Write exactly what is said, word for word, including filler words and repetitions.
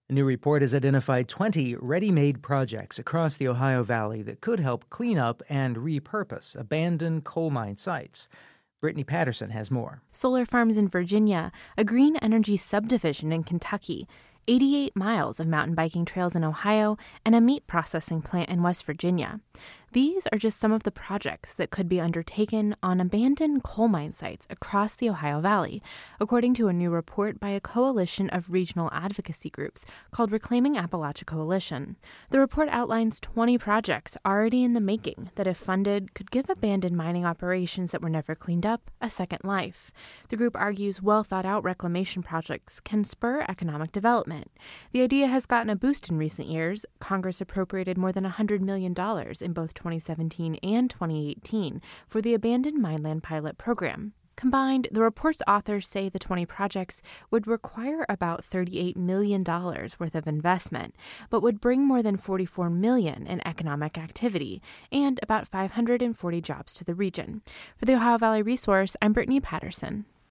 A new report has identified twenty ready-made projects across the Ohio Valley that could help clean up and repurpose abandoned coal mine sites. Brittany Patterson has more. Solar farms in Virginia, a green energy subdivision in Kentucky, eighty-eight miles of mountain biking trails in Ohio, and a meat processing plant in West Virginia. These are just some of the projects that could be undertaken on abandoned coal mine sites across the Ohio Valley, according to a new report by a coalition of regional advocacy groups called Reclaiming Appalachia Coalition. The report outlines twenty projects already in the making that, if funded, could give abandoned mining operations that were never cleaned up a second life. The group argues well-thought-out reclamation projects can spur economic development. The idea has gotten a boost in recent years. Congress appropriated more than one hundred million dollars in both twenty seventeen and twenty eighteen for the Abandoned Mineland Pilot Program. Combined, the report's authors say the twenty projects would require about thirty-eight million dollars worth of investment, but would bring more than forty-four million dollars in economic activity and about five hundred forty jobs to the region. For the Ohio Valley Resource, I'm Brittany Patterson.